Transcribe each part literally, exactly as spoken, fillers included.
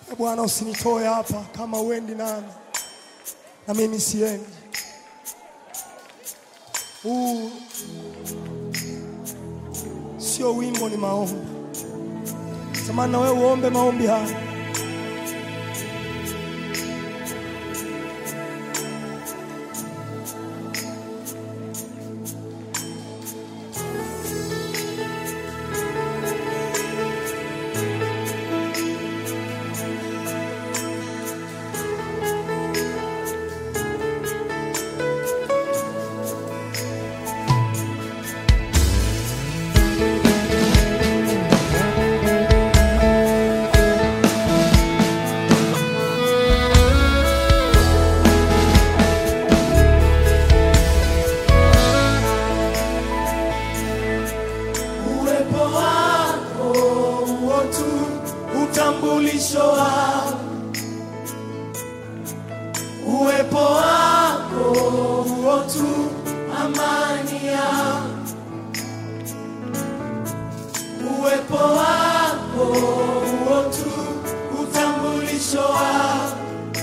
Bwana usinitoe hapa kama uendi nami na mimi siendi. Huu sio wimbo, ni maombi. Samahani na wewe uombe maombi haya. Utambulisho wako, uwepo wako huo tu, amani yako. Uwepo wako huo tu, utambulisho wako.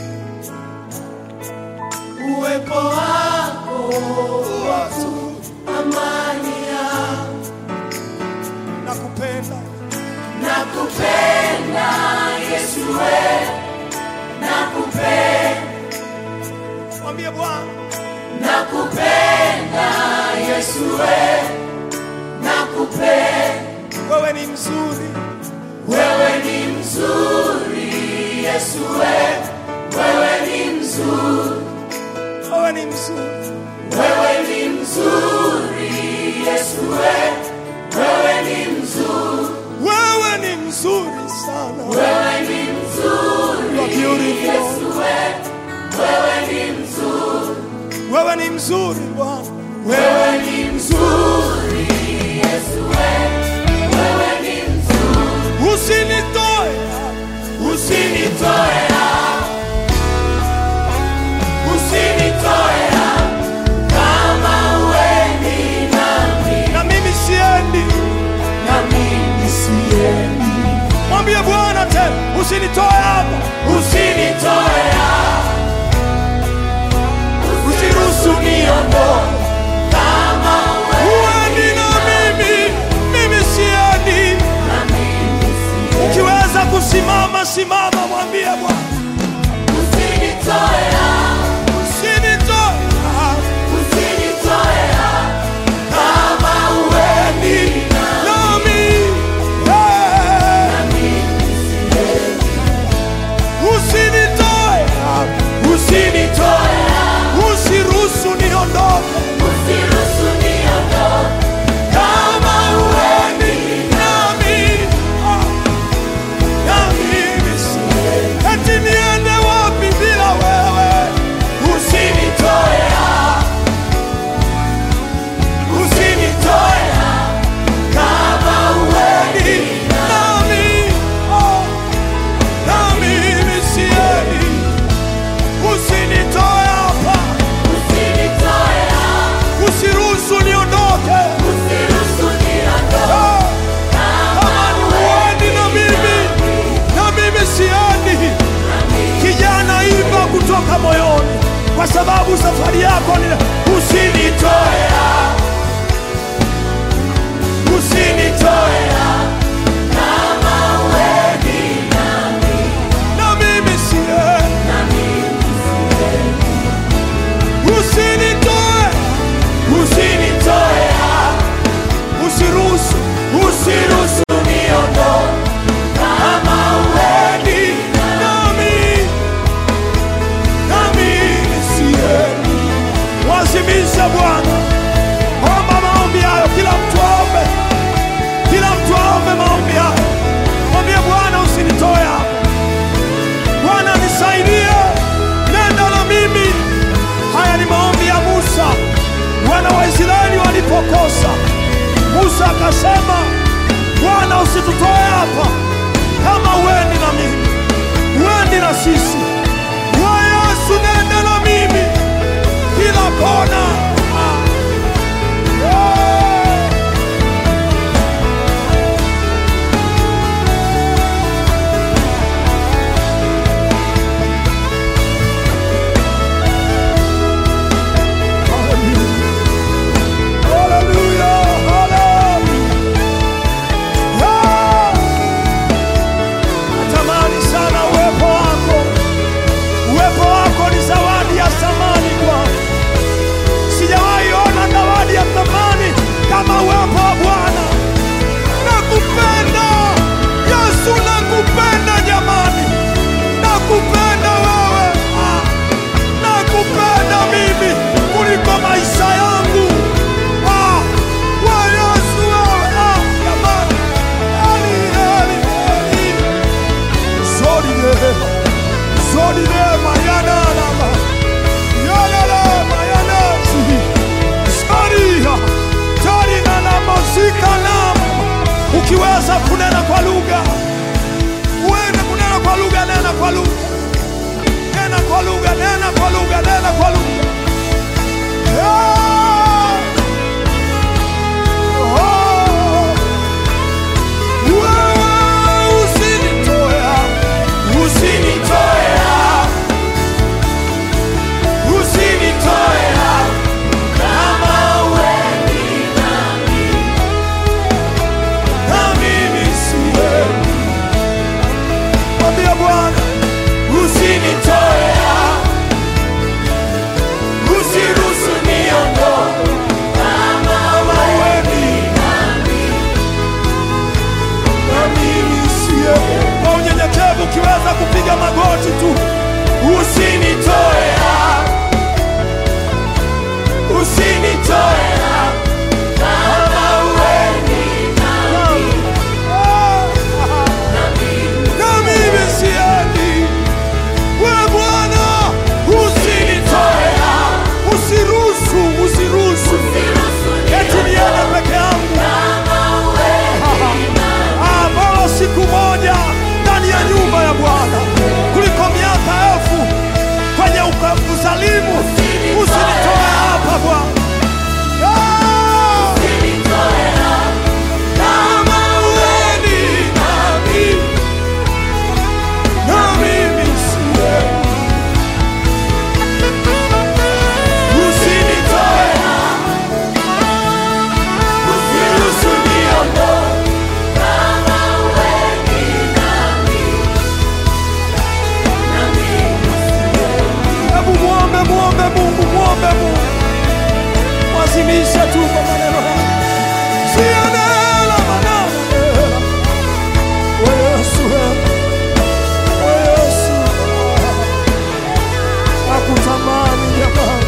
Uwepo wako huo tu, amani yako. Nakupenda, nakupenda Yesu we, nakupenda. Mwambie Bwana, nakupenda Yesu we, nakupenda. Wewe ni mzuri, wewe ni mzuri Yesu we, wewe ni mzuri. Wewe ni mzuri, wewe ni mzuri Yesu we, wewe ni mzuri. Wewe ni mzuri sana, wewe ni mzuri Yesu we, wewe ni mzuri. Wewe ni mzuri Bwana, wewe ni mzuri Yesu we, wewe ni mzuri. Usinitoe, usinitoe, usinitoe kama uendi nami na mimi siendi, na mimi siendi. Mwambie Bwana tena, usinitoe hapa, usinitoe hapa. Usiruhusu niondoke kama uendi na mimi, mimi siendi, na mimi siendi. Ukiweza kusimama simama, mwambie Bwana, usinitoe hapa, usinitoe hapa, usinitoe hapa kama uendi nami. Usinitoe, usinitoe, usiruhusu niondoke, usiruhusu niondoke kama uendi nami, na mimi siendi. Odile mayana nama. Yalala mayana si. Saria. Tari na nama zika nama. Ukiweza kunena kwa lugha. Uende kunena kwa lugha, nena kwa lugha. Nena kwa lugha, nena kwa lugha, nena kwa lugha. Yeah. Oh. Wewe usinitoe, usinitoe, usinitoe kama wewe ni nami, na mimi siwezi. Mwambie Bwana usinitoe, usiruhusu niondoke kama wewe ni nami, na mimi siwezi. Kwa unyenyekevu ukiweza kupiga magoti tu, usinitoe, usinitoe kama wewe ni nami, na mimi siwezi. Wewe Bwana usinitoe, usiruhusu, usiruhusu eti niende peke yangu. Ah, bora siku moja ndani ya nyumba ya Bwana kuliko miaka elfu kwenye uzalimu. Usinitoe hapa Bwana. Ah! Kama wewe ni nami, na mimi siwezi. Usinitoe, usiruhusu niondoke kama wewe ni nami, na mimi siwezi. Hebu muombe, muombe Mungu, muombe Mungu. Mwazimishe tu kwa maneno haya. Sianela maneno. Wewe Yesu, wewe Yesu. Nakutamani jamani.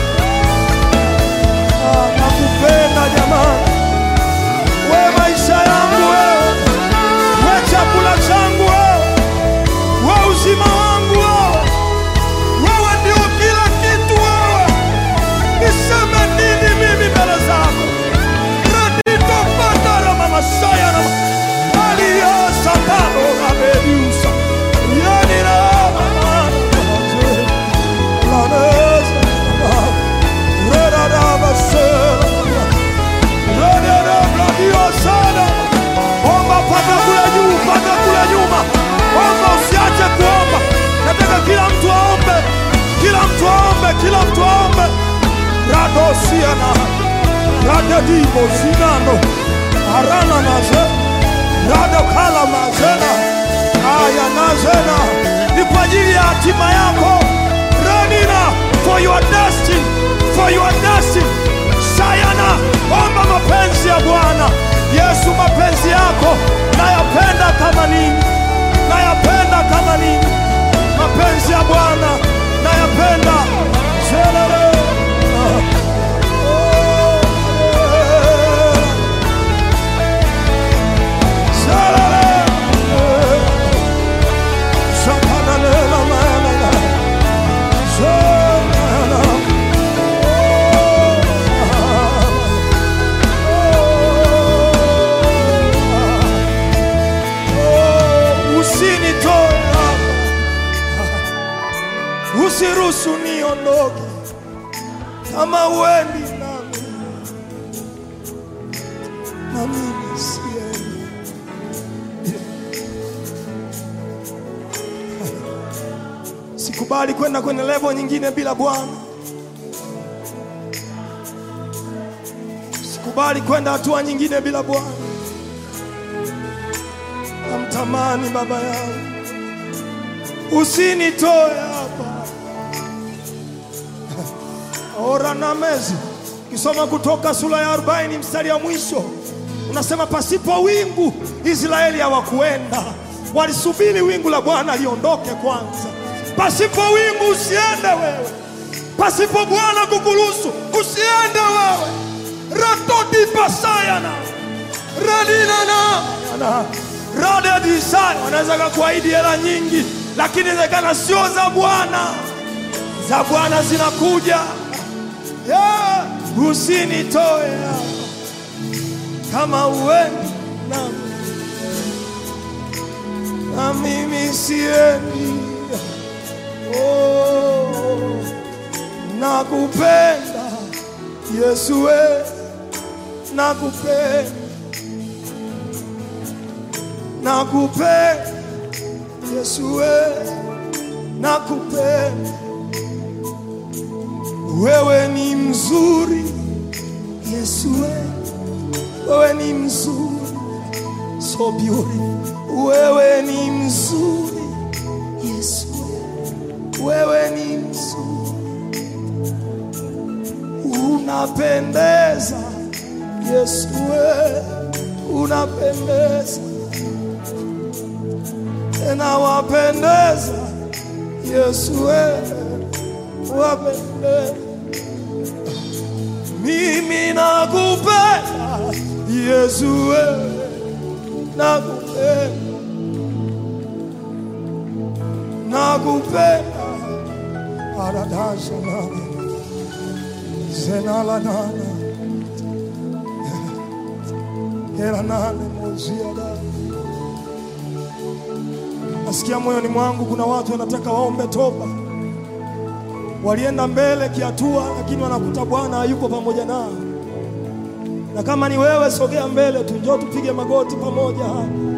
Ah, nakupenda jamani. Wewe maisha yangu wewe. Wewe chakula changu wewe. Wewe uzima wangu wewe. Wewe ndio kila kitu wewe. Niseme nini mimi mbele zako? Radito patara mama saya na Maria Satano Rabedusa. Yani na mama. Laneza. Reda da basera. Reda da bladio sana. Omba paka kule juu, paka kule nyuma. Omba usiache kuomba. Nataka kila mtu aombe. Kila mtu aombe, kila mtu aombe. Rado siana. Rado dibo zinano. Arana naze. Rado kala mazena. Aya nazena. Ni kwa ajili ya hatima yako. Ranina. For your destiny. For your destiny. Sayana. Omba mapenzi ya Bwana. Yesu, mapenzi yako nayapenda kama nini. Nayapenda kama nini. Mapenzi ya Bwana nayapenda. Zelele. Usiruhusu niondoke kama uendi nami, na mimi siendi. Sikubali kwenda kwenye level nyingine bila Bwana. Sikubali kwenda hatua nyingine bila Bwana. Namtamani Baba yangu. Usinitoe hapa. Ora na mezi. Kisoma Kutoka sura ya arobaini mstari ya mwisho. Unasema pasipo wingu Israeli hawakuenda. Walisubiri wingu la Bwana liondoke kwanza. Pasipo wingu usiende wewe. Pasipo Bwana kukuruhusu usiende wewe. Ratoti pasayana. Radina na. Rade disani. Wanaweza kukuahidi hela nyingi. lakini inawezekana sio za Bwana. Za Bwana zinakuja. Yeah. Usinitoe kama uendi nami, na mimi siendi. Oh, nakupenda Yesu we, nakupenda, nakupenda Yesu we, nakupenda. Wewe ni mzuri Yesu we, wewe ni mzuri, so beautiful. Wewe ni mzuri Yesu we, wewe ni mzuri, unapendeza Yesu we, unapendeza, tena wapendeza Yesu we, wapendeza. Mimi nakupenda Yesu we, nakupenda, nakupenda. Aradasha nana zenala nana era nane mozia da. Nasikia moyoni mwangu kuna watu wanataka waombe toba. Walienda mbele kiatua, lakini wanakuta Bwana hayuko pamoja nao. Na kama ni wewe, sogea mbele tu, njoo tupige magoti pamoja hapa.